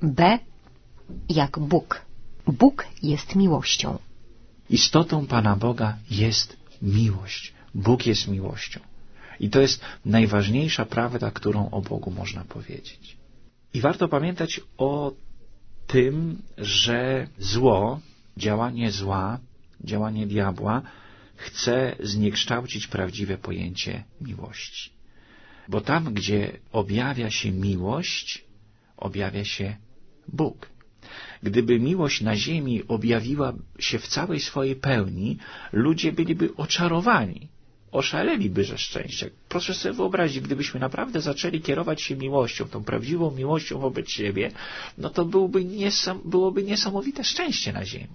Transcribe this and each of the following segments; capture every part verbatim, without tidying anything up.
B jak Bóg. Bóg jest miłością. Istotą Pana Boga jest miłość. Bóg jest miłością. I to jest najważniejsza prawda, którą o Bogu można powiedzieć. I warto pamiętać o tym, że zło, działanie zła, działanie diabła chce zniekształcić prawdziwe pojęcie miłości. Bo tam, gdzie objawia się miłość, objawia się Bóg. Gdyby miłość na ziemi objawiła się w całej swojej pełni, ludzie byliby oczarowani, oszaleliby ze szczęścia. Proszę sobie wyobrazić, gdybyśmy naprawdę zaczęli kierować się miłością, tą prawdziwą miłością wobec siebie, no to byłoby, niesam, byłoby niesamowite szczęście na ziemi.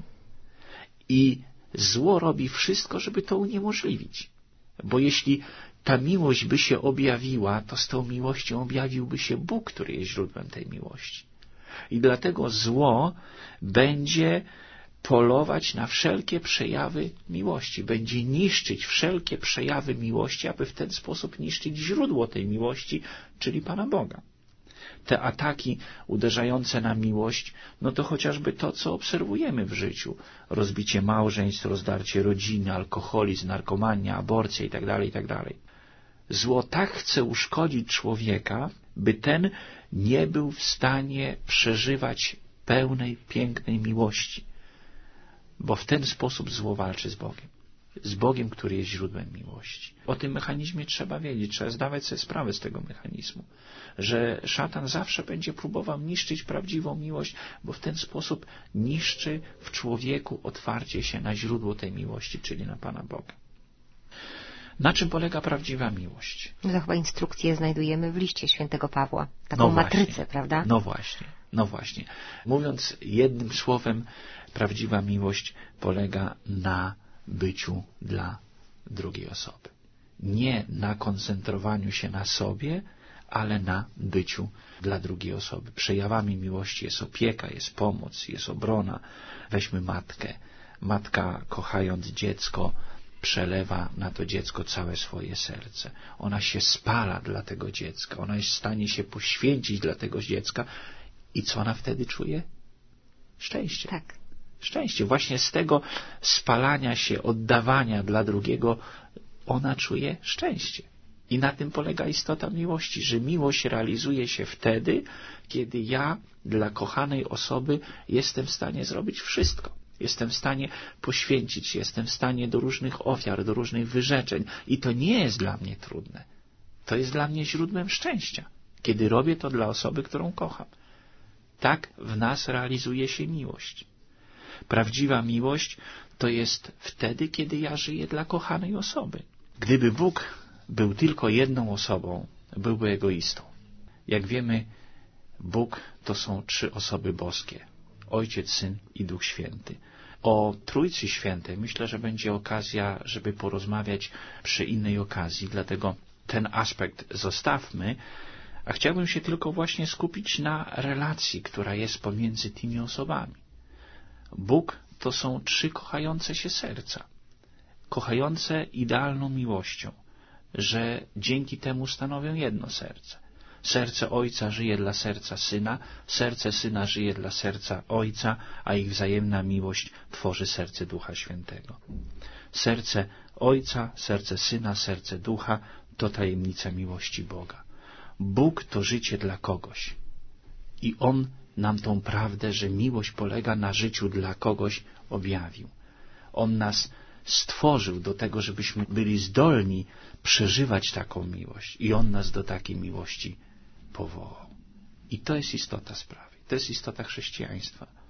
I zło robi wszystko, żeby to uniemożliwić. Bo jeśli ta miłość by się objawiła, to z tą miłością objawiłby się Bóg, który jest źródłem tej miłości. I dlatego zło będzie polować na wszelkie przejawy miłości, będzie niszczyć wszelkie przejawy miłości, aby w ten sposób niszczyć źródło tej miłości, czyli Pana Boga. Te ataki uderzające na miłość, no to chociażby to, co obserwujemy w życiu. Rozbicie małżeństw, rozdarcie rodziny, alkoholizm, narkomania, aborcja itd., itd. Zło tak chce uszkodzić człowieka, by ten nie był w stanie przeżywać pełnej, pięknej miłości. Bo w ten sposób zło walczy z Bogiem. Z Bogiem, który jest źródłem miłości. O tym mechanizmie trzeba wiedzieć, trzeba zdawać sobie sprawę z tego mechanizmu. Że szatan zawsze będzie próbował niszczyć prawdziwą miłość, bo w ten sposób niszczy w człowieku otwarcie się na źródło tej miłości, czyli na Pana Boga. Na czym polega prawdziwa miłość? No chyba instrukcję znajdujemy w liście świętego Pawła. Taką no matrycę, prawda? No właśnie, no właśnie. Mówiąc jednym słowem, prawdziwa miłość polega na byciu dla drugiej osoby. Nie na koncentrowaniu się na sobie, ale na byciu dla drugiej osoby. Przejawami miłości jest opieka, jest pomoc, jest obrona. Weźmy matkę. Matka, kochając dziecko, przelewa na to dziecko całe swoje serce. Ona się spala dla tego dziecka. Ona jest w stanie się poświęcić dla tego dziecka. I co ona wtedy czuje? Szczęście. Tak. Szczęście. Właśnie z tego spalania się, oddawania dla drugiego, ona czuje szczęście. I na tym polega istota miłości, że miłość realizuje się wtedy, kiedy ja dla kochanej osoby jestem w stanie zrobić wszystko. Jestem w stanie poświęcić się, jestem w stanie do różnych ofiar, do różnych wyrzeczeń. I to nie jest dla mnie trudne. To jest dla mnie źródłem szczęścia, kiedy robię to dla osoby, którą kocham. Tak w nas realizuje się miłość. Prawdziwa miłość to jest wtedy, kiedy ja żyję dla kochanej osoby. Gdyby Bóg był tylko jedną osobą, byłby egoistą. Jak wiemy, Bóg to są trzy osoby boskie. Ojciec, Syn i Duch Święty. O Trójcy Świętej myślę, że będzie okazja, żeby porozmawiać przy innej okazji, dlatego ten aspekt zostawmy, a chciałbym się tylko właśnie skupić na relacji, która jest pomiędzy tymi osobami. Bóg to są trzy kochające się serca, kochające idealną miłością, że dzięki temu stanowią jedno serce. Serce Ojca żyje dla serca Syna, serce Syna żyje dla serca Ojca, a ich wzajemna miłość tworzy serce Ducha Świętego. Serce Ojca, serce Syna, serce Ducha to tajemnica miłości Boga. Bóg to życie dla kogoś. I On nam tą prawdę, że miłość polega na życiu dla kogoś, objawił. On nas stworzył do tego, żebyśmy byli zdolni przeżywać taką miłość. I On nas do takiej miłości powołał. I to jest istota sprawy. To jest istota chrześcijaństwa.